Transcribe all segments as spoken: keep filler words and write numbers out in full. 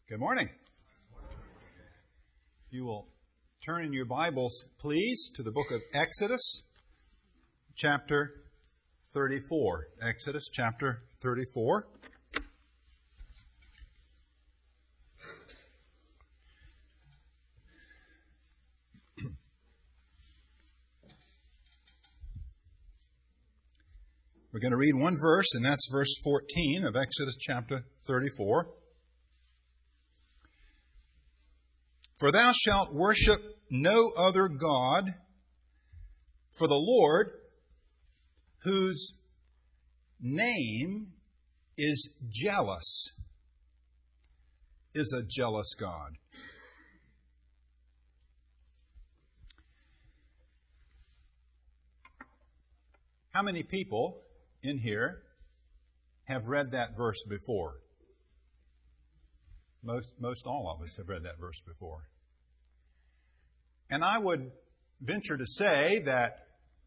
Good morning. If you will turn in your Bibles, please, to the book of Exodus, chapter thirty-four. Exodus, chapter thirty-four. We're going to read one verse, and that's verse fourteen of Exodus chapter thirty-four. For thou shalt worship no other God, for the Lord, whose name is jealous, is a jealous God. How many people in here have read that verse before? Most, most all of us have read that verse before. And I would venture to say that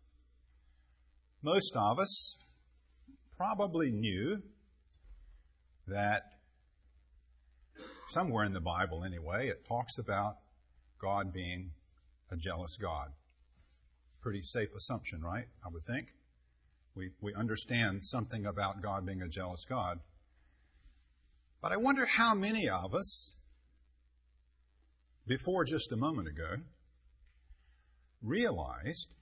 most of us probably knew that somewhere in the Bible anyway, it talks about God being a jealous God. Pretty safe assumption, right? I would think. We, we understand something about God being a jealous God. But I wonder how many of us, before just a moment ago, realized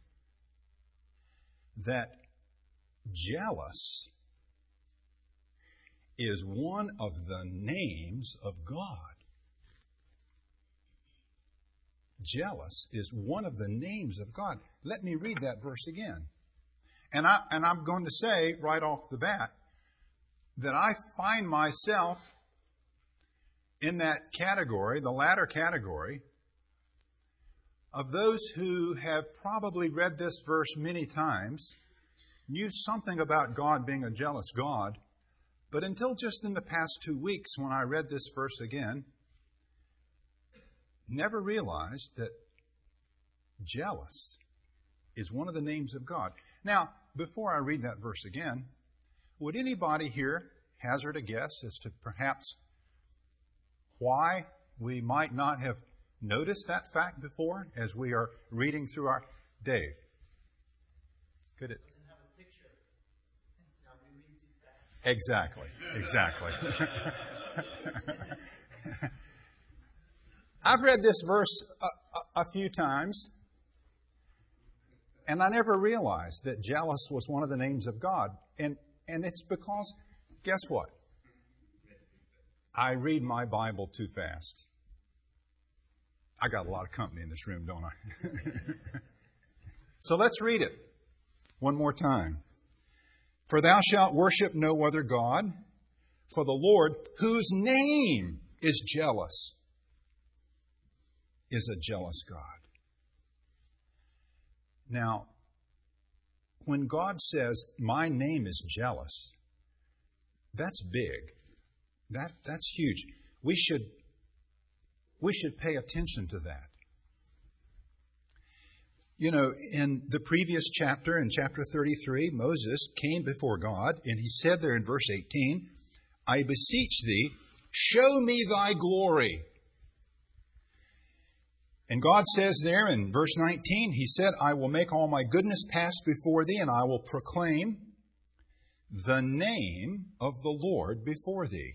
that jealous is one of the names of God. Jealous is one of the names of God. Let me read that verse again. And, I, and I'm going to say right off the bat that I find myself in that category, the latter category, of those who have probably read this verse many times, knew something about God being a jealous God, but until just in the past two weeks when I read this verse again, never realized that jealous is one of the names of God. Now, before I read that verse again, would anybody here hazard a guess as to perhaps why we might not have noticed that fact before as we are reading through our... Dave, could it... Doesn't have a picture. Now we read too fast. Exactly, exactly. I've read this verse a, a, a few times, and I never realized that jealous was one of the names of God. And, and it's because, guess what? I read my Bible too fast. I got a lot of company in this room, don't I? So let's read it one more time. For thou shalt worship no other God, for the Lord, whose name is jealous, is a jealous God. Now, when God says, my name is jealous, that's big. That, that's huge. We should, we should pay attention to that. You know, in the previous chapter, in chapter thirty-three, Moses came before God, and he said there in verse eighteen, I beseech thee, show me thy glory. And God says there in verse nineteen, he said, I will make all my goodness pass before thee, and I will proclaim the name of the Lord before thee.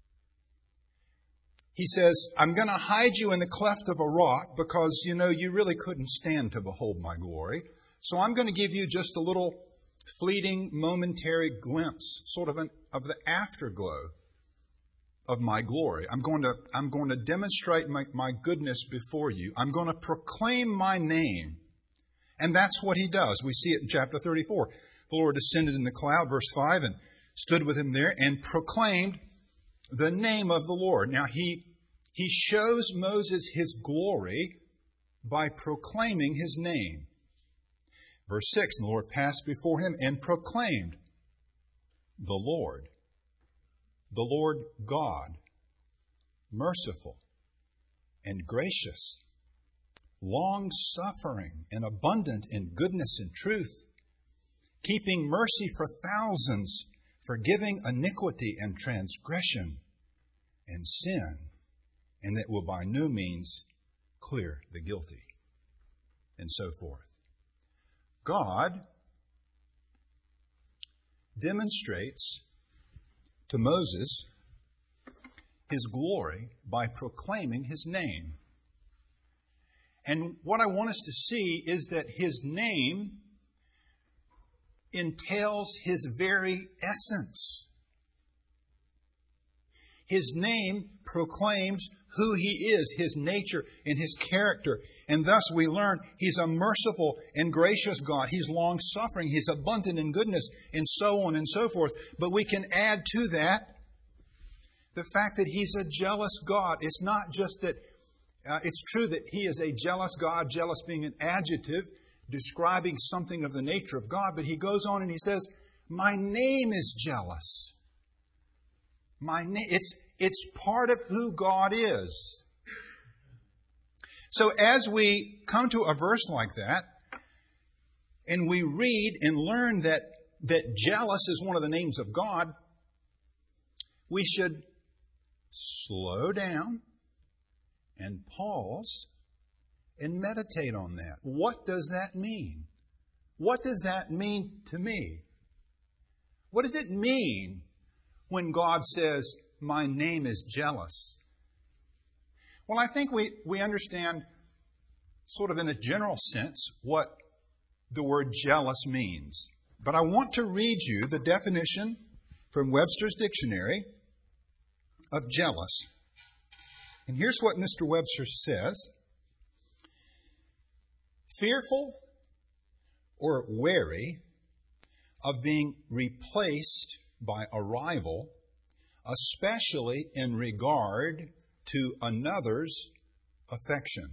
He says, I'm going to hide you in the cleft of a rock because, you know, you really couldn't stand to behold my glory. So I'm going to give you just a little fleeting, momentary glimpse, sort of an, of the afterglow of my glory. I'm going to, I'm going to demonstrate my, my goodness before you. I'm going to proclaim my name. And that's what he does. We see it in chapter thirty-four. The Lord descended in the cloud, verse five, and stood with him there and proclaimed the name of the Lord. Now, he, he shows Moses his glory by proclaiming his name. Verse six, and the Lord passed before him and proclaimed the Lord, the Lord God, merciful and gracious, long-suffering and abundant in goodness and truth, keeping mercy for thousands, forgiving iniquity and transgression and sin and that will by no means clear the guilty, and so forth. God demonstrates to Moses His glory by proclaiming His name. And what I want us to see is that His name entails His very essence. His name proclaims who He is, His nature and His character. And thus we learn He's a merciful and gracious God. He's long-suffering. He's abundant in goodness, and so on and so forth. But we can add to that the fact that He's a jealous God. It's not just that, uh, it's true that He is a jealous God, jealous being an adjective describing something of the nature of God, but He goes on and He says, my name is jealous. My name, it's, it's part of who God is. So as we come to a verse like that, and we read and learn that, that jealous is one of the names of God, we should slow down and pause and meditate on that. What does that mean? What does that mean to me? What does it mean when God says, my name is jealous? Well, I think we, we understand sort of in a general sense what the word jealous means. But I want to read you the definition from Webster's Dictionary of jealous. And here's what Mister Webster says. Fearful or wary of being replaced by a rival, especially in regard to another's affection.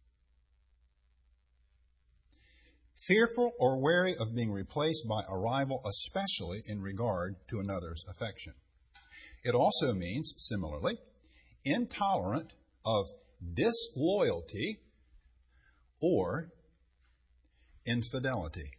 Fearful or wary of being replaced by a rival, especially in regard to another's affection. It also means, similarly, intolerant of disloyalty or infidelity.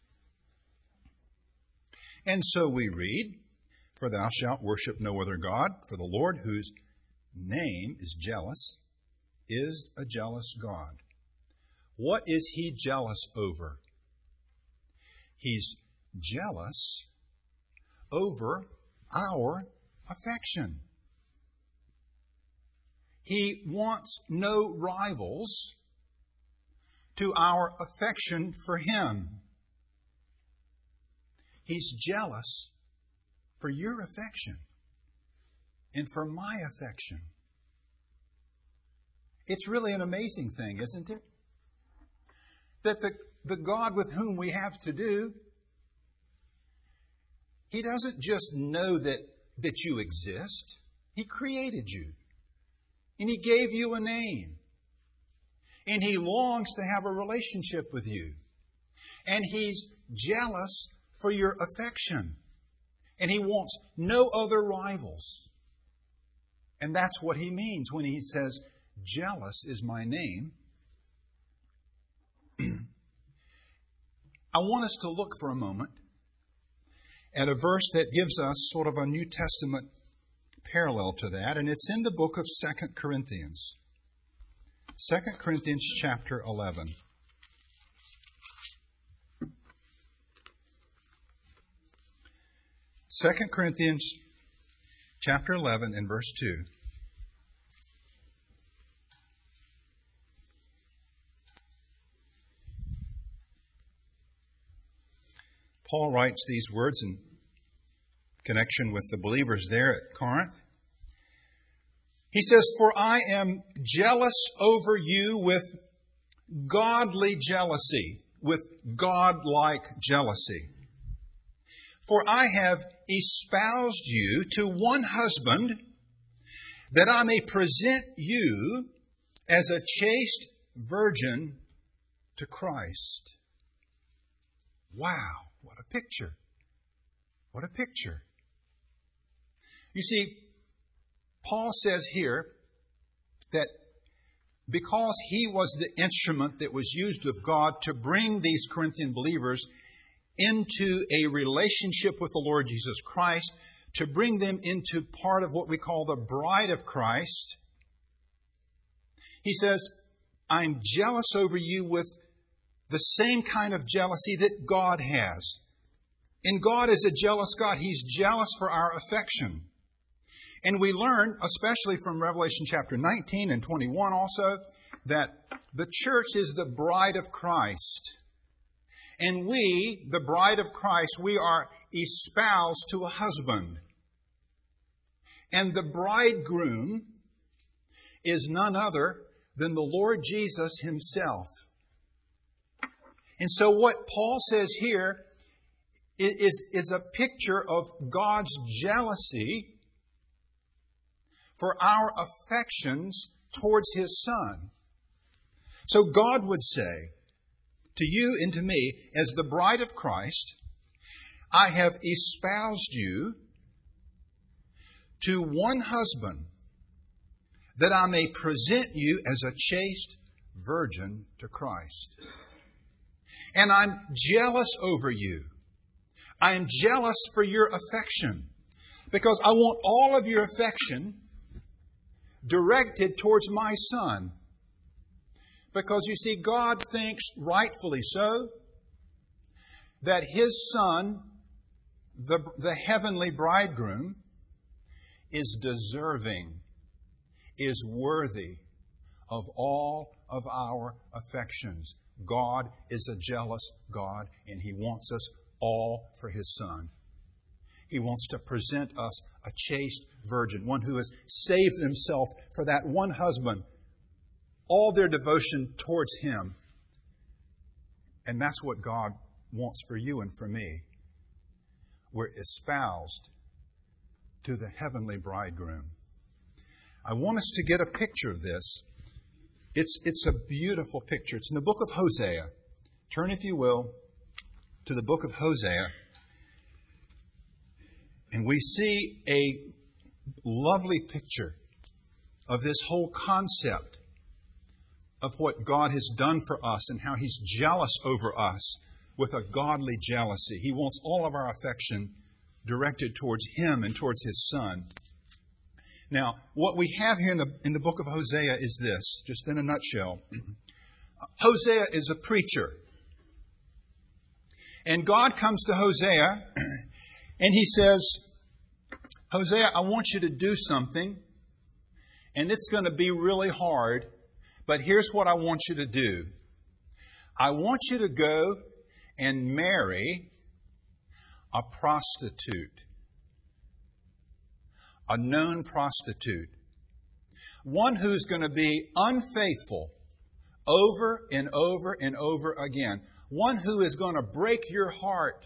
And so we read, for thou shalt worship no other God, for the Lord, whose name is jealous, is a jealous God. What is He jealous over? He's jealous over our affection. He wants no rivals to our affection for Him. He's jealous for your affection and for my affection. It's really an amazing thing, isn't it? That the, the God with whom we have to do, He doesn't just know that, that you exist. He created you. And He gave you a name. And He longs to have a relationship with you. And He's jealous for your affection. And He wants no other rivals. And that's what He means when He says, jealous is my name. I want us to look for a moment at a verse that gives us sort of a New Testament parallel to that, and it's in the book of Second Corinthians. Second Corinthians chapter eleven. Second Corinthians chapter eleven and verse two. Paul writes these words in connection with the believers there at Corinth. He says, for I am jealous over you with godly jealousy, with God-like jealousy. For I have espoused you to one husband, that I may present you as a chaste virgin to Christ. Wow, what a picture. What a picture. You see, Paul says here that because he was the instrument that was used of God to bring these Corinthian believers into a relationship with the Lord Jesus Christ, to bring them into part of what we call the bride of Christ, He says, I'm jealous over you with the same kind of jealousy that God has. And God is a jealous God. He's jealous for our affection. And we learn, especially from Revelation chapter nineteen and twenty-one also, that the church is the bride of Christ. And we, the bride of Christ, we are espoused to a husband. And the bridegroom is none other than the Lord Jesus Himself. And so what Paul says here is, is a picture of God's jealousy for our affections towards His Son. So God would say to you and to me, as the bride of Christ, I have espoused you to one husband, that I may present you as a chaste virgin to Christ. And I'm jealous over you. I am jealous for your affection, because I want all of your affection directed towards my Son. Because you see, God thinks, rightfully so, that His Son, the, the heavenly bridegroom, is deserving, is worthy of all of our affections. God is a jealous God, and He wants us all for His Son. He wants to present us a chaste virgin, one who has saved himself for that one husband, all their devotion towards Him. And that's what God wants for you and for me. We're espoused to the heavenly bridegroom. I want us to get a picture of this. It's, it's a beautiful picture. It's in the book of Hosea. Turn, if you will, to the book of Hosea. And we see a lovely picture of this whole concept of what God has done for us and how He's jealous over us with a godly jealousy. He wants all of our affection directed towards Him and towards His Son. Now, what we have here in the, in the book of Hosea is this, just in a nutshell. Hosea is a preacher. And God comes to Hosea and He says, Hosea, I want you to do something, and it's going to be really hard, but here's what I want you to do. I want you to go and marry a prostitute, a known prostitute, one who's going to be unfaithful over and over and over again, one who is going to break your heart,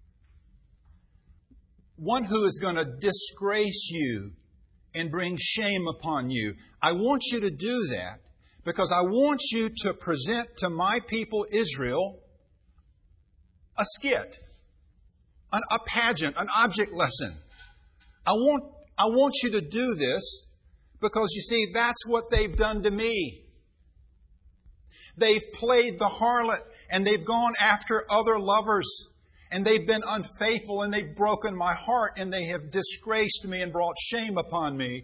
one who is going to disgrace you and bring shame upon you. I want you to do that because I want you to present to my people Israel a skit, an, a pageant, an object lesson. I want, I want you to do this because, you see, that's what they've done to me. They've played the harlot and they've gone after other lovers. And they've been unfaithful, and they've broken my heart, and they have disgraced me and brought shame upon me.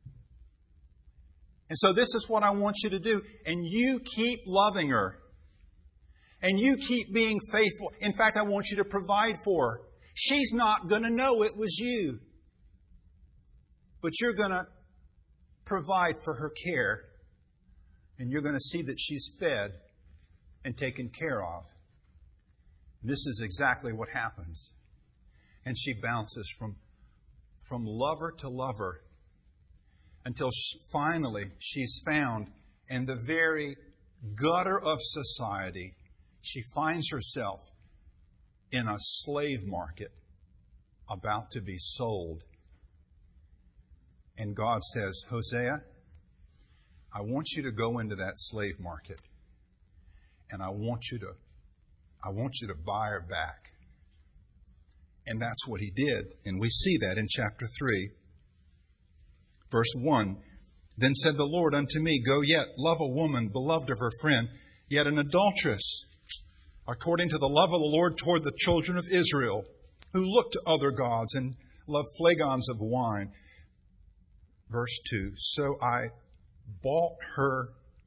And so this is what I want you to do. And you keep loving her. And you keep being faithful. In fact, I want you to provide for her. She's not going to know it was you. But you're going to provide for her care. And you're going to see that she's fed and taken care of. This is exactly what happens. And she bounces from, from lover to lover until she, finally she's found in the very gutter of society. She finds herself in a slave market about to be sold. And God says, Hosea, I want you to go into that slave market, and I want you to I want you to buy her back. And that's what He did. And we see that in chapter three, verse one. Then said the Lord unto me, Go yet, love a woman, beloved of her friend, yet an adulteress, according to the love of the Lord toward the children of Israel, who look to other gods and love flagons of wine. Verse two. So I bought her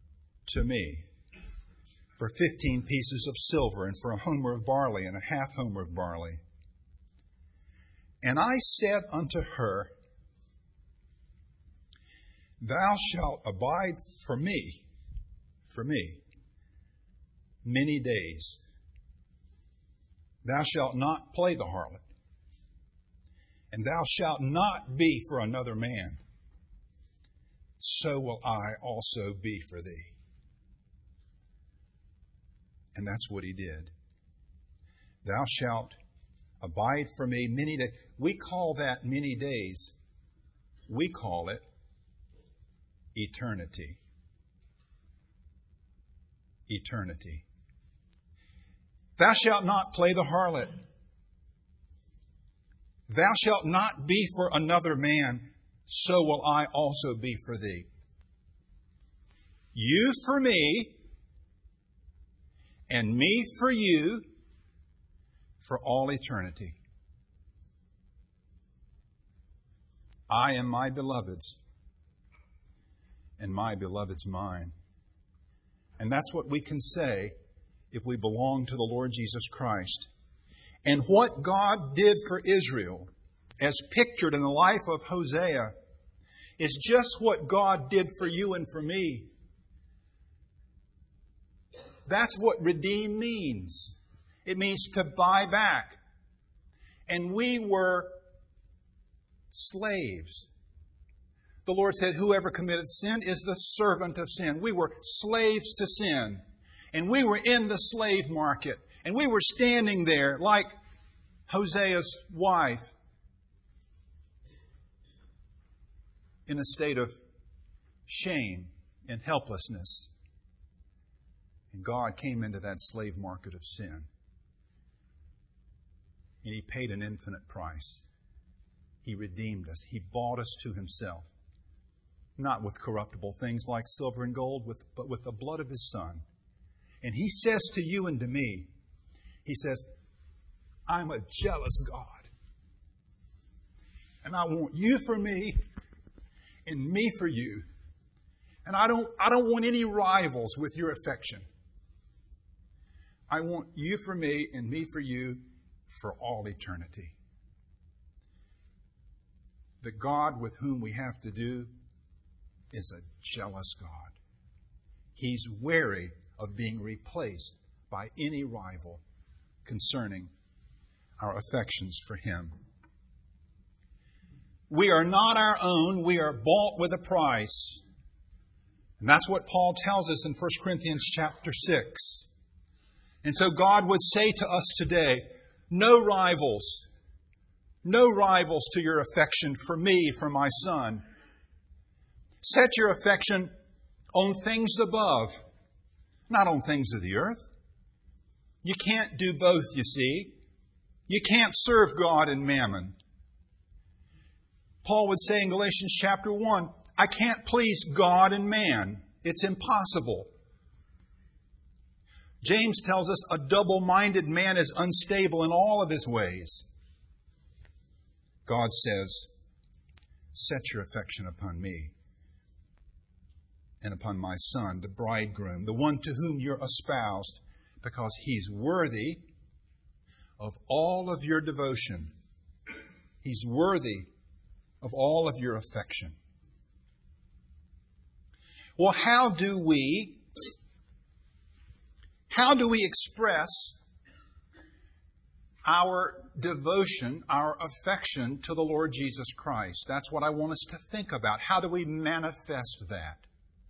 to me for fifteen pieces of silver and for a homer of barley and a half homer of barley. And I said unto her, Thou shalt abide for me, for me, many days. Thou shalt not play the harlot, and thou shalt not be for another man. So will I also be for thee. And that's what he did. Thou shalt abide for me many days. We call that many days. We call it eternity. Eternity. Thou shalt not play the harlot. Thou shalt not be for another man. So will I also be for thee. You for me, and me for you, for all eternity. I am my beloved's, and my beloved's mine. And that's what we can say if we belong to the Lord Jesus Christ. And what God did for Israel, as pictured in the life of Hosea, is just what God did for you and for me. That's what redeem means. It means to buy back. And we were slaves. The Lord said, whoever committed sin is the servant of sin. We were slaves to sin. And we were in the slave market. And we were standing there like Hosea's wife, in a state of shame and helplessness. And God came into that slave market of sin. And He paid an infinite price. He redeemed us. He bought us to Himself. Not with corruptible things like silver and gold, with, but with the blood of His Son. And He says to you and to me, He says, I'm a jealous God. And I want you for me and me for you. And I don't, I don't want any rivals with your affection. I want you for me and me for you for all eternity. The God with whom we have to do is a jealous God. He's wary of being replaced by any rival concerning our affections for Him. We are not our own. We are bought with a price. And that's what Paul tells us in First Corinthians chapter six. And so God would say to us today, no rivals, no rivals to your affection for me, for my Son. Set your affection on things above, not on things of the earth. You can't do both, you see. You can't serve God and mammon. Paul would say in Galatians chapter one, I can't please God and man. It's impossible. James tells us a double-minded man is unstable in all of his ways. God says, set your affection upon me and upon my Son, the bridegroom, the one to whom you're espoused, because He's worthy of all of your devotion. He's worthy of all of your affection. Well, how do we, how do we express our devotion, our affection to the Lord Jesus Christ? That's what I want us to think about. How do we manifest that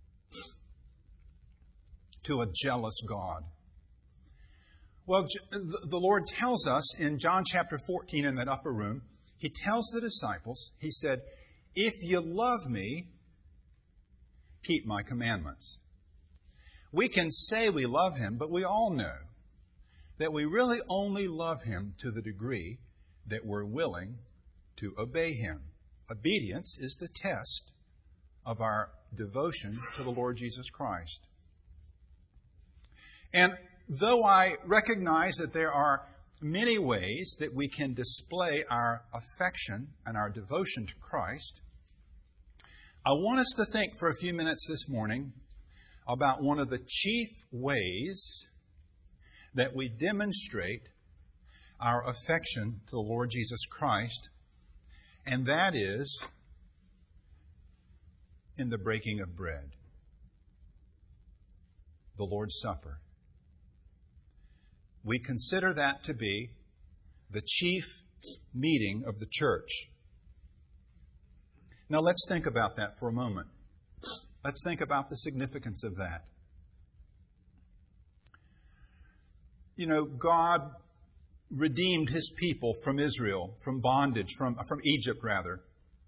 to a jealous God? Well, the Lord tells us in John chapter fourteen in that upper room, He tells the disciples, He said, if you love me, keep my commandments. We can say we love Him, but we all know that we really only love Him to the degree that we're willing to obey Him. Obedience is the test of our devotion to the Lord Jesus Christ. And though I recognize that there are many ways that we can display our affection and our devotion to Christ, I want us to think for a few minutes this morning about one of the chief ways that we demonstrate our affection to the Lord Jesus Christ, and that is in the breaking of bread, the Lord's Supper. We consider that to be the chief meeting of the church. Now let's think about that for a moment. Let's think about the significance of that. You know, God redeemed His people from Israel, from bondage, from, from Egypt rather.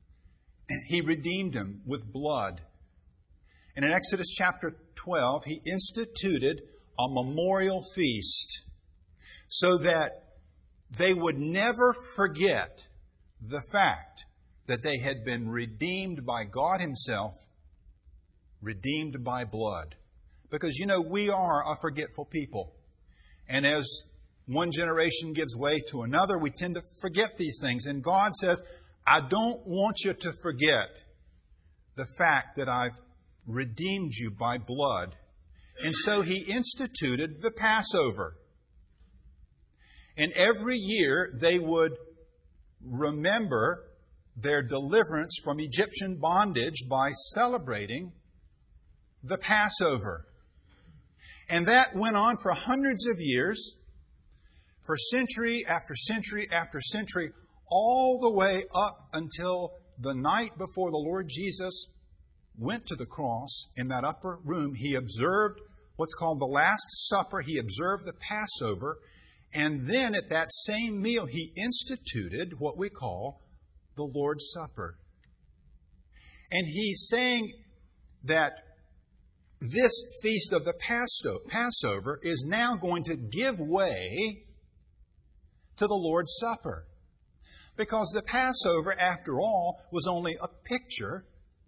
He redeemed them with blood. And in Exodus chapter twelve, He instituted a memorial feast so that they would never forget the fact that they had been redeemed by God Himself, redeemed by blood. Because, you know, we are a forgetful people. And as one generation gives way to another, we tend to forget these things. And God says, I don't want you to forget the fact that I've redeemed you by blood. And so He instituted the Passover. And every year they would remember their deliverance from Egyptian bondage by celebrating the Passover. And that went on for hundreds of years, for century after century after century, all the way up until the night before the Lord Jesus went to the cross. In that upper room, He observed what's called the Last Supper. He observed the Passover. And then at that same meal, He instituted what we call the Lord's Supper. And He's saying that this feast of the Passover is now going to give way to the Lord's Supper. Because the Passover, after all, was only a picture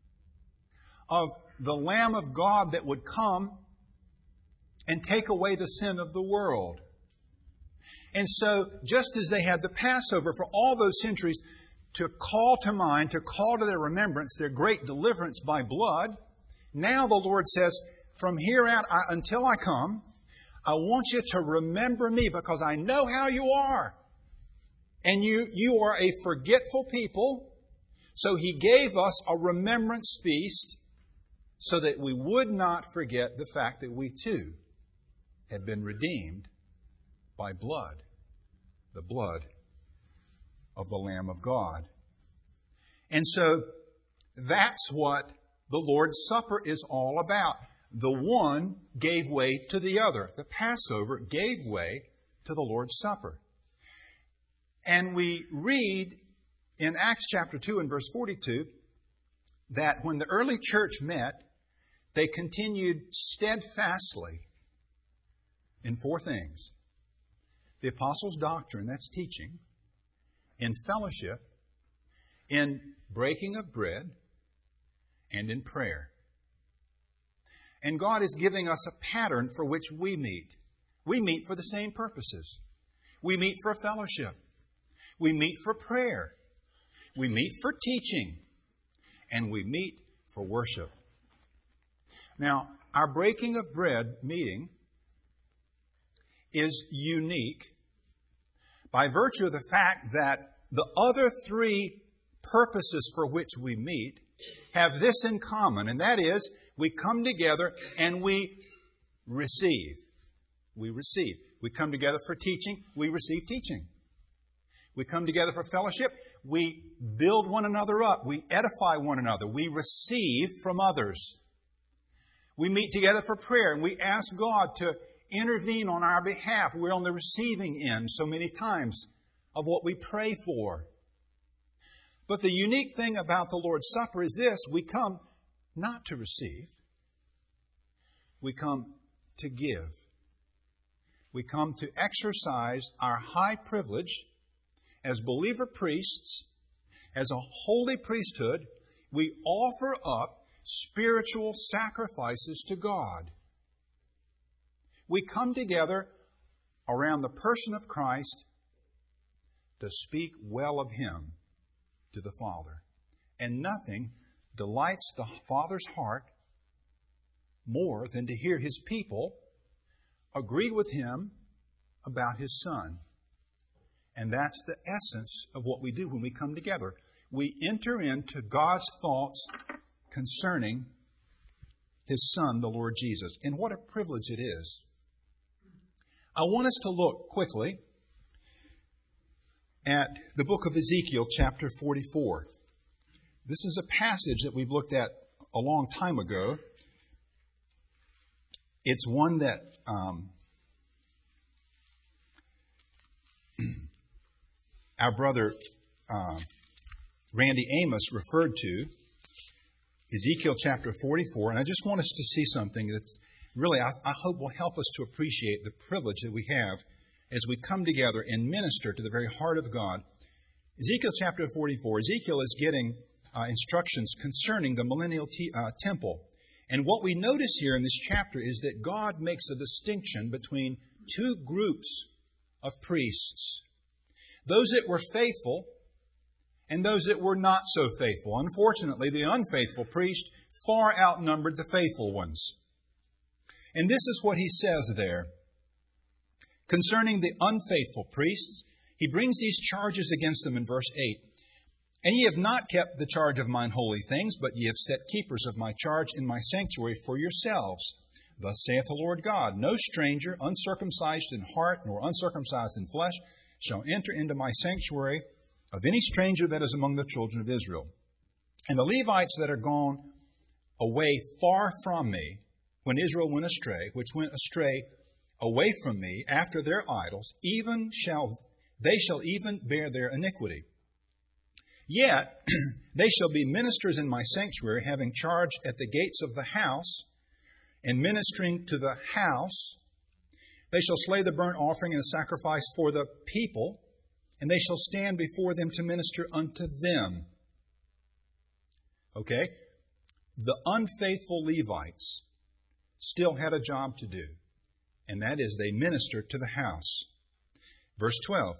of the Lamb of God that would come and take away the sin of the world. And so, just as they had the Passover for all those centuries to call to mind, to call to their remembrance their great deliverance by blood, now the Lord says, from here out I, until I come, I want you to remember me because I know how you are. And you, you are a forgetful people. So He gave us a remembrance feast so that we would not forget the fact that we too had been redeemed by blood, the blood of the Lamb of God. And so that's what the Lord's Supper is all about. The one gave way to the other. The Passover gave way to the Lord's Supper. And we read in Acts chapter two and verse forty-two that when the early church met, they continued steadfastly in four things. The apostles' doctrine, that's teaching, in fellowship, in breaking of bread, and in prayer. And God is giving us a pattern for which we meet. We meet for the same purposes. We meet for fellowship. We meet for prayer. We meet for teaching. And we meet for worship. Now, our breaking of bread meeting is unique by virtue of the fact that the other three purposes for which we meet have this in common, and that is we come together and we receive. We receive. We come together for teaching. We receive teaching. We come together for fellowship. We build one another up. We edify one another. We receive from others. We meet together for prayer and we ask God to intervene on our behalf. We're on the receiving end so many times of what we pray for. But the unique thing about the Lord's Supper is this: we come not to receive. We come to give. We come to exercise our high privilege as believer priests, as a holy priesthood. We offer up spiritual sacrifices to God. We come together around the person of Christ to speak well of Him to the Father. And nothing delights the Father's heart more than to hear His people agree with Him about His Son. And that's the essence of what we do when we come together. We enter into God's thoughts concerning His Son, the Lord Jesus. And what a privilege it is. I want us to look quickly at the book of Ezekiel, chapter forty-four. This is a passage that we've looked at a long time ago. It's one that um, our brother uh, Randy Amos referred to, Ezekiel chapter forty-four. And I just want us to see something that's really, I, I hope, will help us to appreciate the privilege that we have as we come together and minister to the very heart of God. Ezekiel chapter forty-four, Ezekiel is getting uh, instructions concerning the millennial t- uh, temple. And what we notice here in this chapter is that God makes a distinction between two groups of priests. Those that were faithful and those that were not so faithful. Unfortunately, the unfaithful priest far outnumbered the faithful ones. And this is what he says there. Concerning the unfaithful priests, he brings these charges against them in verse eight. And ye have not kept the charge of mine holy things, but ye have set keepers of my charge in my sanctuary for yourselves. Thus saith the Lord God, no stranger, uncircumcised in heart, nor uncircumcised in flesh, shall enter into my sanctuary of any stranger that is among the children of Israel. And the Levites that are gone away far from me, when Israel went astray, which went astray away from me after their idols, even shall they shall even bear their iniquity. Yet they shall be ministers in my sanctuary, having charge at the gates of the house, and ministering to the house. They shall slay the burnt offering and the sacrifice for the people, and they shall stand before them to minister unto them. Okay? The unfaithful Levites still had a job to do, and that is they ministered to the house. Verse twelve,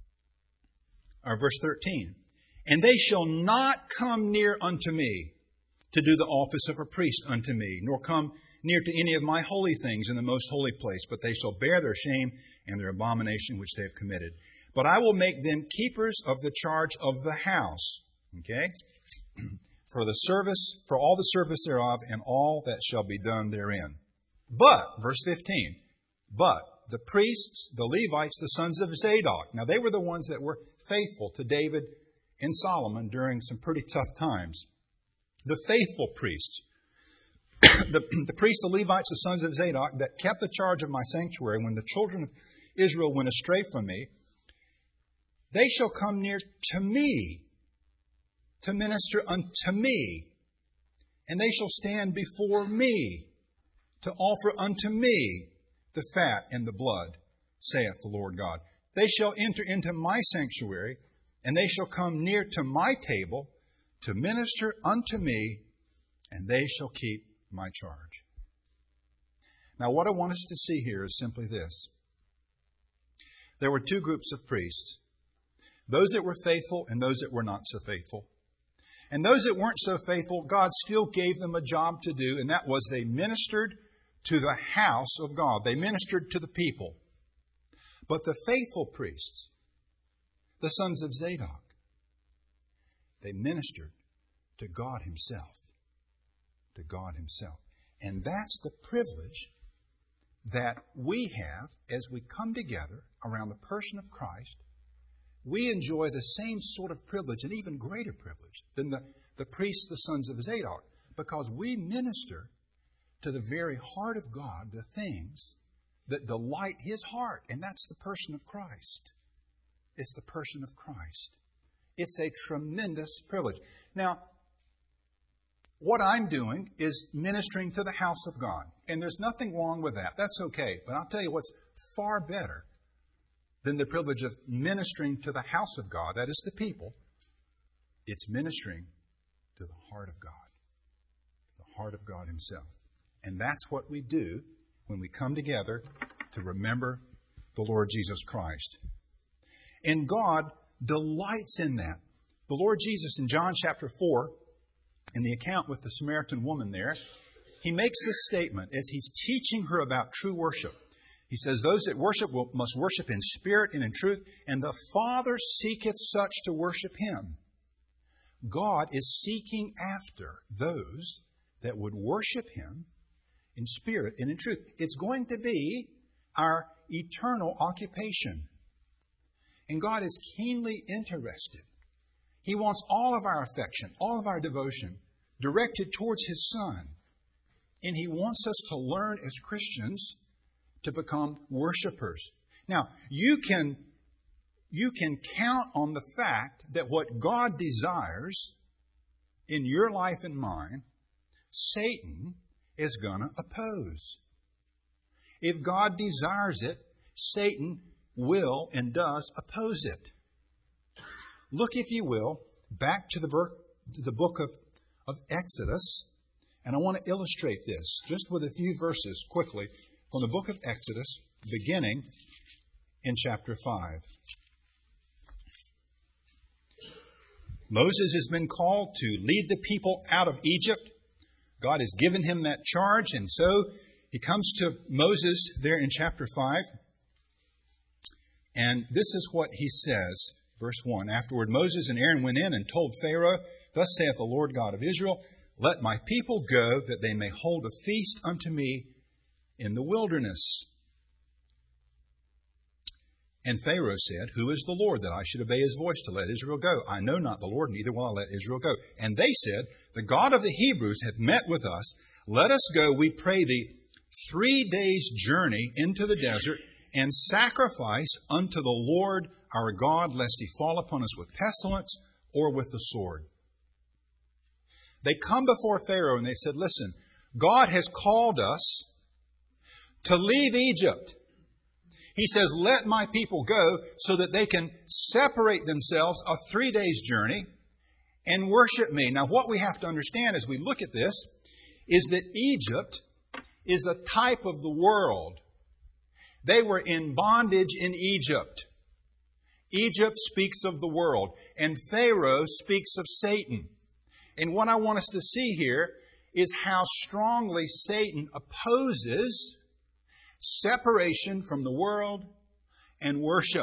or verse thirteen. And they shall not come near unto me to do the office of a priest unto me, nor come near to any of my holy things in the most holy place, but they shall bear their shame and their abomination which they have committed. But I will make them keepers of the charge of the house, okay, for the service, for all the service thereof, and all that shall be done therein. But, verse fifteen, but the priests, the Levites, the sons of Zadok, now they were the ones that were faithful to David and Solomon during some pretty tough times. The faithful priests, the, the priests, the Levites, the sons of Zadok, that kept the charge of my sanctuary when the children of Israel went astray from me, they shall come near to me to minister unto me, and they shall stand before me to offer unto me the fat and the blood, saith the Lord God. They shall enter into my sanctuary, and they shall come near to my table to minister unto me, and they shall keep my charge. Now, what I want us to see here is simply this. There were two groups of priests, those that were faithful and those that were not so faithful. And those that weren't so faithful, God still gave them a job to do, and that was they ministered to the house of God. They ministered to the people. But the faithful priests, the sons of Zadok, they ministered to God Himself. To God Himself. And that's the privilege that we have as we come together around the person of Christ. We enjoy the same sort of privilege, and even greater privilege, than the, the priests, the sons of Zadok, because we minister to the very heart of God, the things that delight His heart, and that's the person of Christ. It's the person of Christ. It's a tremendous privilege. Now, what I'm doing is ministering to the house of God. And there's nothing wrong with that. That's okay. But I'll tell you what's far better than the privilege of ministering to the house of God, that is the people. It's ministering to the heart of God. The heart of God Himself. And that's what we do when we come together to remember the Lord Jesus Christ. And God delights in that. The Lord Jesus in John chapter four, in the account with the Samaritan woman there, he makes this statement as he's teaching her about true worship. He says, those that worship will, must worship in spirit and in truth, and the Father seeketh such to worship him. God is seeking after those that would worship him in spirit and in truth. It's going to be our eternal occupation. And God is keenly interested. He wants all of our affection, all of our devotion directed towards his Son. And he wants us to learn as Christians to become worshipers. Now, you can, you can count on the fact that what God desires in your life and mine, Satan is going to oppose. If God desires it, Satan will and does oppose it. Look, if you will, back to the, ver- the book of, of Exodus, and I want to illustrate this just with a few verses quickly from the book of Exodus, beginning in chapter five. Moses has been called to lead the people out of Egypt. God has given him that charge, and so he comes to Moses there in chapter five. And this is what he says, verse one. Afterward, Moses and Aaron went in and told Pharaoh, Thus saith the Lord God of Israel, Let my people go, that they may hold a feast unto me in the wilderness. And Pharaoh said, Who is the Lord, that I should obey his voice to let Israel go? I know not the Lord, neither will I let Israel go. And they said, The God of the Hebrews hath met with us. Let us go, we pray thee, three days' journey into the desert, and sacrifice unto the Lord our God, lest he fall upon us with pestilence or with the sword. They come before Pharaoh and they said, Listen, God has called us to leave Egypt. He says, let my people go so that they can separate themselves a three days journey and worship me. Now, what we have to understand as we look at this is that Egypt is a type of the world. They were in bondage in Egypt. Egypt speaks of the world, and Pharaoh speaks of Satan. And what I want us to see here is how strongly Satan opposes separation from the world and worship.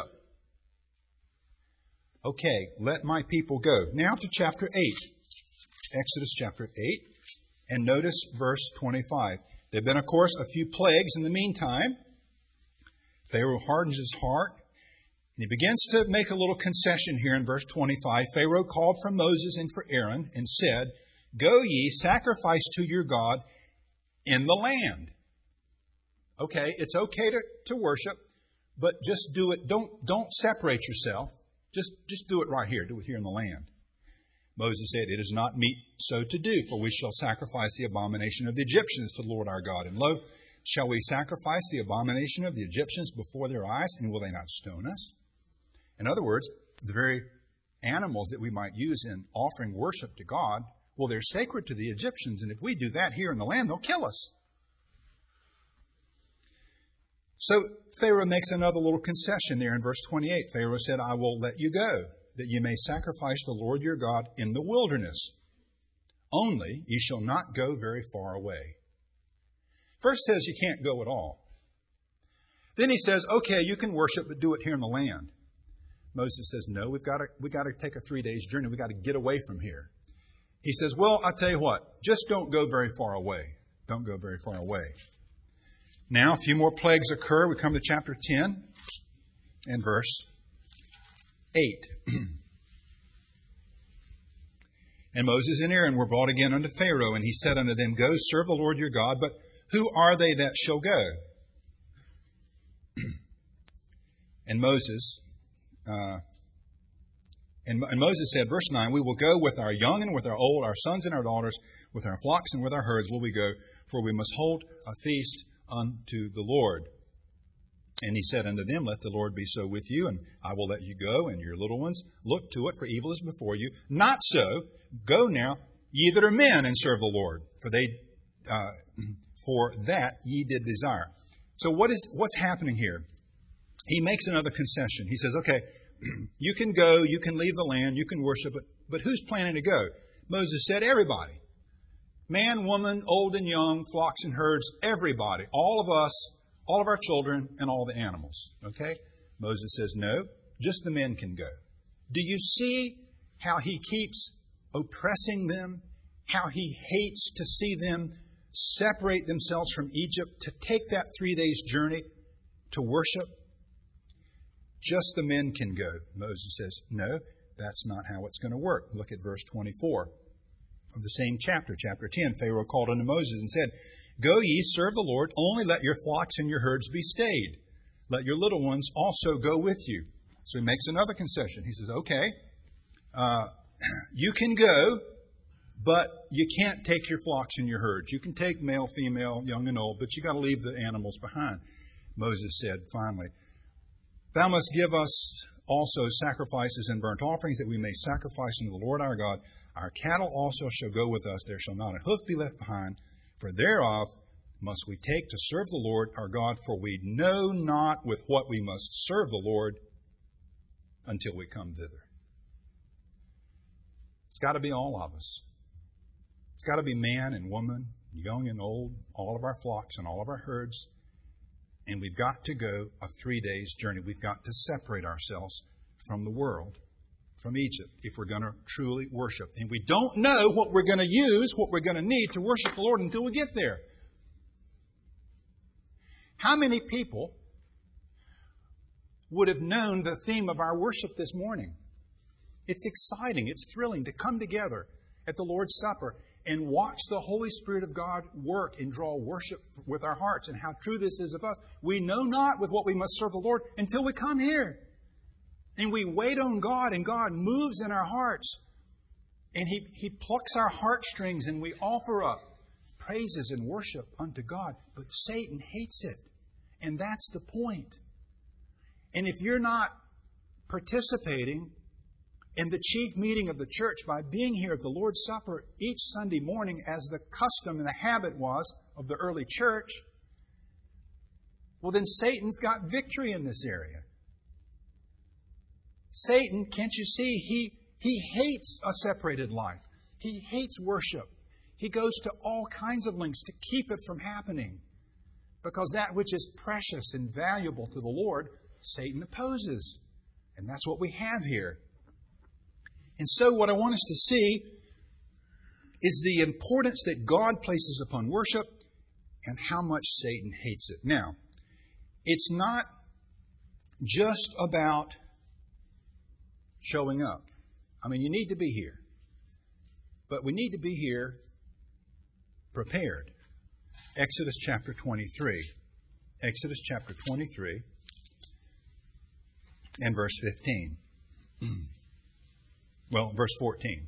Okay, let my people go. Now to chapter eight. Exodus chapter eight. And notice verse twenty-five. There have been, of course, a few plagues in the meantime. Pharaoh hardens his heart. And he begins to make a little concession here in verse twenty-five. Pharaoh called for Moses and for Aaron and said, Go ye, sacrifice to your God in the land. Okay, it's okay to, to worship, but just do it. Don't, don't separate yourself. Just, just do it right here. Do it here in the land. Moses said, It is not meet so to do, for we shall sacrifice the abomination of the Egyptians to the Lord our God. And lo, shall we sacrifice the abomination of the Egyptians before their eyes, and will they not stone us? In other words, the very animals that we might use in offering worship to God, well, they're sacred to the Egyptians, and if we do that here in the land, they'll kill us. So Pharaoh makes another little concession there in verse twenty-eight. Pharaoh said, I will let you go, that you may sacrifice the Lord your God in the wilderness. Only ye shall not go very far away. First says you can't go at all. Then he says, okay, you can worship, but do it here in the land. Moses says, no, we've got to, we've got to take a three days journey. We've got to get away from here. He says, well, I'll tell you what, just don't go very far away. Don't go very far away. Now, a few more plagues occur. We come to chapter ten and verse eight. And Moses and Aaron were brought again unto Pharaoh, and he said unto them, Go, serve the Lord your God, but who are they that shall go? And Moses, uh, and, and Moses said, verse nine, We will go with our young and with our old, our sons and our daughters, with our flocks and with our herds will we go, for we must hold a feast unto the Lord. And he said unto them, Let the Lord be so with you, and I will let you go, and your little ones. Look to it, for evil is before you. Not so. Go now, ye that are men, and serve the Lord, for they, uh, for that ye did desire. So what is what's happening here? He makes another concession. He says, okay, you can go, you can leave the land, you can worship, but, but who's planning to go? Moses said, everybody. Man, woman, old and young, flocks and herds, everybody, all of us, all of our children, and all the animals. Okay? Moses says, no, just the men can go. Do you see how he keeps oppressing them? How he hates to see them separate themselves from Egypt to take that three days journey to worship? Just the men can go. Moses says, no, that's not how it's going to work. Look at verse twenty-four of the same chapter, chapter ten. Pharaoh called unto Moses and said, go ye, serve the Lord, only let your flocks and your herds be stayed. Let your little ones also go with you. So he makes another concession. He says, okay, uh, you can go, but you can't take your flocks and your herds. You can take male, female, young and old, but you got to leave the animals behind. Moses said, finally, thou must give us also sacrifices and burnt offerings, that we may sacrifice unto the Lord our God. Our cattle also shall go with us. There shall not a hoof be left behind. For thereof must we take to serve the Lord our God, for we know not with what we must serve the Lord until we come thither. It's got to be all of us. It's got to be man and woman, young and old, all of our flocks and all of our herds. And we've got to go a three days journey. We've got to separate ourselves from the world, from Egypt, if we're going to truly worship. And we don't know what we're going to use, what we're going to need to worship the Lord until we get there. How many people would have known the theme of our worship this morning? It's exciting, it's thrilling to come together at the Lord's Supper and watch the Holy Spirit of God work and draw worship with our hearts, and how true this is of us. We know not with what we must serve the Lord until we come here. And we wait on God, and God moves in our hearts. And He, He plucks our heartstrings, and we offer up praises and worship unto God. But Satan hates it. And that's the point. And if you're not participating in the chief meeting of the church by being here at the Lord's Supper each Sunday morning, as the custom and the habit was of the early church, well, then Satan's got victory in this area. Satan, can't you see, he, he hates a separated life. He hates worship. He goes to all kinds of lengths to keep it from happening. Because that which is precious and valuable to the Lord, Satan opposes. And that's what we have here. And so what I want us to see is the importance that God places upon worship and how much Satan hates it. Now, it's not just about showing up. I mean, you need to be here. But we need to be here prepared. Exodus chapter twenty-three. Exodus chapter twenty-three and verse fifteen. Well, verse fourteen.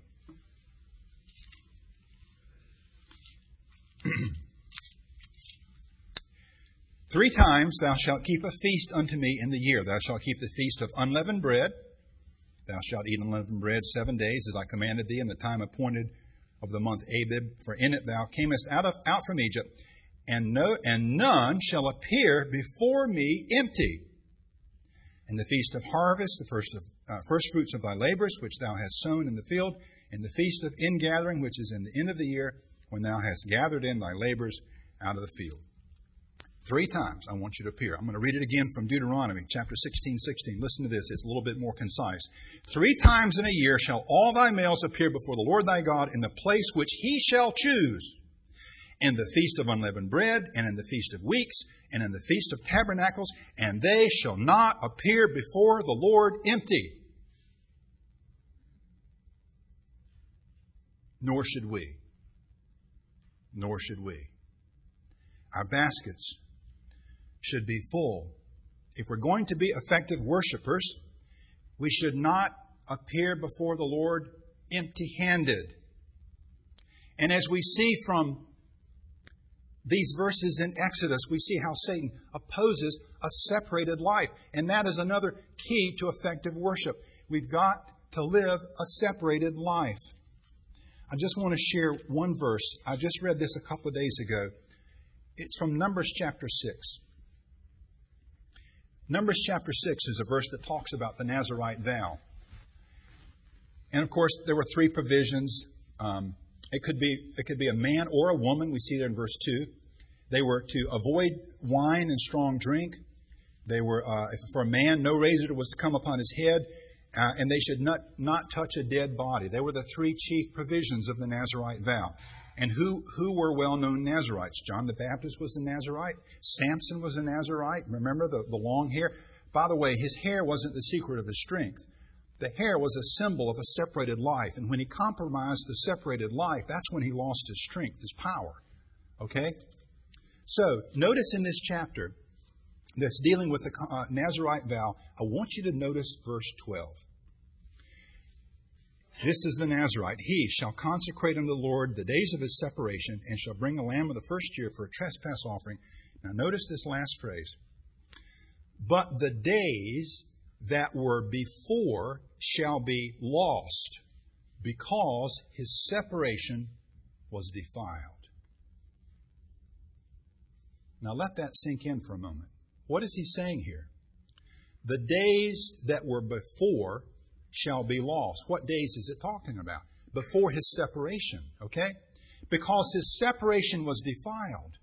Three times thou shalt keep a feast unto me in the year. Thou shalt keep the feast of unleavened bread. Thou shalt eat unleavened bread seven days, as I commanded thee, in the time appointed of the month Abib. For in it thou camest out of out from Egypt, and no and none shall appear before me empty. And the feast of harvest, the first of uh, first fruits of thy labors, which thou hast sown in the field, and the feast of ingathering, which is in the end of the year, when thou hast gathered in thy labors out of the field. Three times I want you to appear. I'm going to read it again from Deuteronomy chapter sixteen, sixteen. Listen to this. It's a little bit more concise. Three times in a year shall all thy males appear before the Lord thy God in the place which he shall choose, in the feast of unleavened bread, and in the feast of weeks, and in the feast of tabernacles, and they shall not appear before the Lord empty. Nor should we. Nor should we. Our baskets should be full. If we're going to be effective worshipers, we should not appear before the Lord empty-handed. And as we see from these verses in Exodus, we see how Satan opposes a separated life. And that is another key to effective worship. We've got to live a separated life. I just want to share one verse. I just read this a couple of days ago. It's from Numbers chapter six. Numbers chapter six is a verse that talks about the Nazirite vow. And of course, there were three provisions. Um, It could be it could be a man or a woman. We see there in verse two. They were to avoid wine and strong drink. They were, uh, if for a man, no razor was to come upon his head, uh, and they should not, not touch a dead body. They were the three chief provisions of the Nazirite vow. And who, who were well-known Nazirites? John the Baptist was a Nazirite. Samson was a Nazirite. Remember the, the long hair? By the way, his hair wasn't the secret of his strength. The hair was a symbol of a separated life. And when he compromised the separated life, that's when he lost his strength, his power. Okay? So, notice in this chapter that's dealing with the uh, Nazirite vow, I want you to notice verse twelve. This is the Nazirite. He shall consecrate unto the Lord the days of his separation, and shall bring a lamb of the first year for a trespass offering. Now notice this last phrase. But the days that were before shall be lost, because his separation was defiled. Now let that sink in for a moment. What is he saying here? The days that were before shall be lost. What days is it talking about? Before his separation, okay? Because his separation was defiled.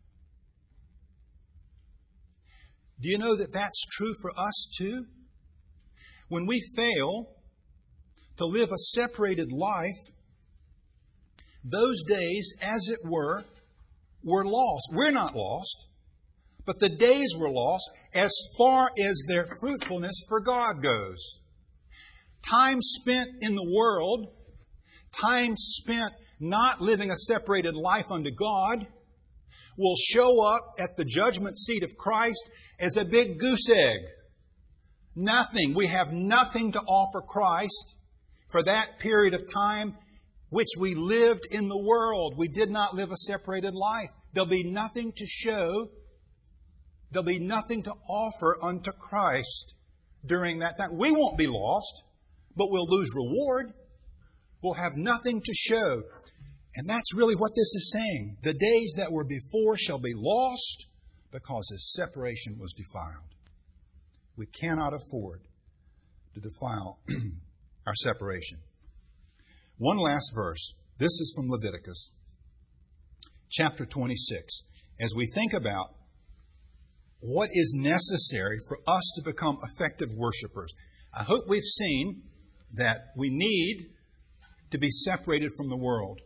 Do you know that that's true for us too? When we fail to live a separated life, those days, as it were, were lost. We're not lost, but the days were lost as far as their fruitfulness for God goes. Time spent in the world, time spent not living a separated life unto God, will show up at the judgment seat of Christ as a big goose egg. Nothing. We have nothing to offer Christ for that period of time which we lived in the world. We did not live a separated life. There'll be nothing to show. There'll be nothing to offer unto Christ during that time. We won't be lost, but we'll lose reward. We'll have nothing to show. And that's really what this is saying. The days that were before shall be lost because his separation was defiled. We cannot afford to defile our separation. One last verse. This is from Leviticus, chapter twenty-six. As we think about what is necessary for us to become effective worshipers, I hope we've seen that we need to be separated from the world.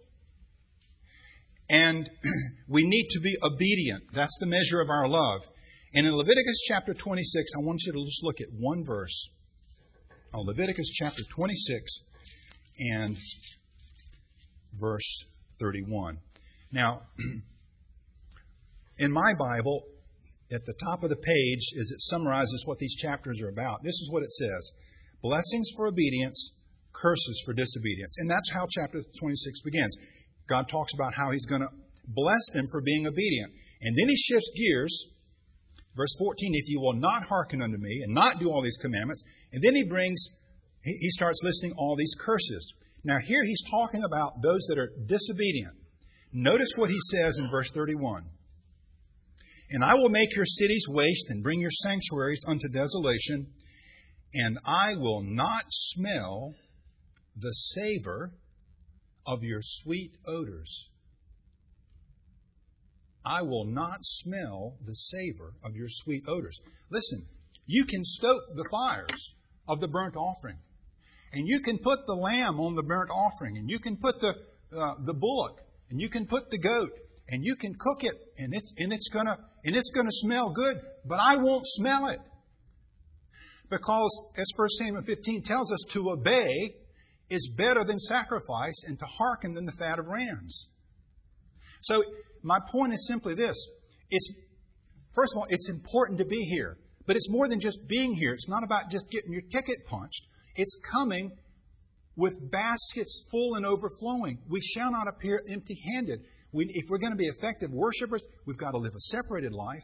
And we need to be obedient. That's the measure of our love. And in Leviticus chapter twenty-six, I want you to just look at one verse. Oh, Leviticus chapter twenty-six and verse thirty-one. Now, in my Bible, at the top of the page, as it summarizes what these chapters are about, this is what it says. Blessings for obedience, curses for disobedience. And that's how chapter twenty-six begins. God talks about how He's going to bless them for being obedient. And then He shifts gears. Verse fourteen, if you will not hearken unto me and not do all these commandments. And then He brings, He starts listing all these curses. Now here He's talking about those that are disobedient. Notice what He says in verse thirty-one. And I will make your cities waste and bring your sanctuaries unto desolation, and I will not smell the savor of your sweet odors. I will not smell the savor of your sweet odors. Listen, you can stoke the fires of the burnt offering, and you can put the lamb on the burnt offering, and you can put the uh, the bullock, and you can put the goat, and you can cook it, and it's and it's gonna and it's gonna smell good, but I won't smell it. Because as First Samuel fifteen tells us, to obey is better than sacrifice, and to hearken than the fat of rams. So my point is simply this. It's, first of all, it's important to be here. But it's more than just being here. It's not about just getting your ticket punched. It's coming with baskets full and overflowing. We shall not appear empty-handed. We, if we're going to be effective worshipers, we've got to live a separated life.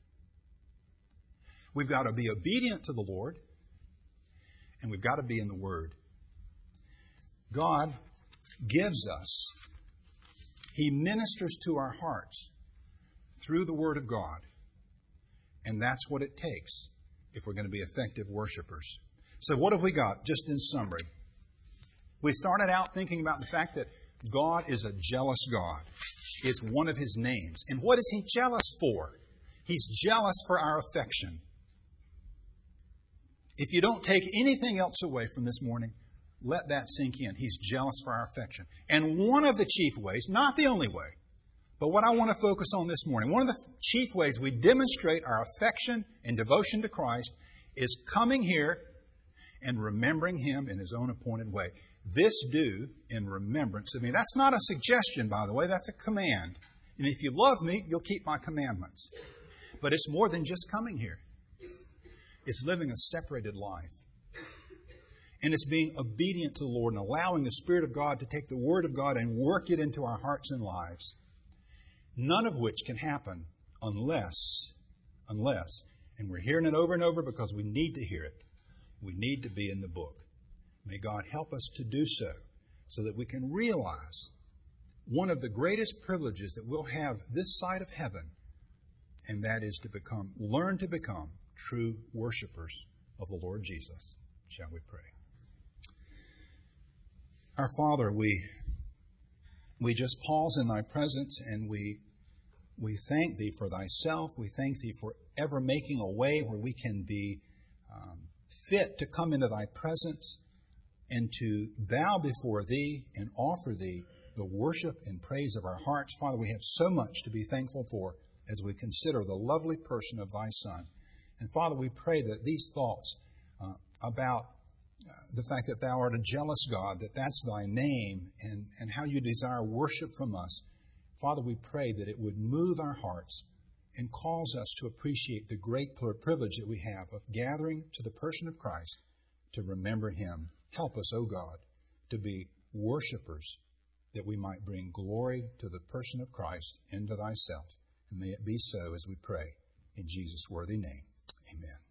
We've got to be obedient to the Lord. And we've got to be in the Word. God gives us, He ministers to our hearts through the Word of God. And that's what it takes if we're going to be effective worshipers. So what have we got, just in summary? We started out thinking about the fact that God is a jealous God. It's one of His names. And what is He jealous for? He's jealous for our affection. If you don't take anything else away from this morning, let that sink in. He's jealous for our affection. And one of the chief ways, not the only way, but what I want to focus on this morning, one of the chief ways we demonstrate our affection and devotion to Christ is coming here and remembering Him in His own appointed way. This do in remembrance of me. That's not a suggestion, by the way. That's a command. And if you love me, you'll keep my commandments. But it's more than just coming here. It's living a separated life. And it's being obedient to the Lord and allowing the Spirit of God to take the Word of God and work it into our hearts and lives. None of which can happen unless, unless, and we're hearing it over and over because we need to hear it, we need to be in the book. May God help us to do so, so that we can realize one of the greatest privileges that we'll have this side of heaven, and that is to become, learn to become true worshipers of the Lord Jesus. Shall we pray? Our Father, we we just pause in Thy presence and we we thank Thee for Thyself. We thank Thee for ever making a way where we can be um, fit to come into Thy presence and to bow before Thee and offer Thee the worship and praise of our hearts. Father, we have so much to be thankful for as we consider the lovely person of Thy Son. And Father, we pray that these thoughts uh, about uh, the fact that Thou art a jealous God, that that's Thy name, and, and how You desire worship from us, Father, we pray that it would move our hearts and cause us to appreciate the great privilege that we have of gathering to the person of Christ to remember Him. Help us, O God, to be worshipers, that we might bring glory to the person of Christ and to Thyself. And may it be so as we pray in Jesus' worthy name. Amen.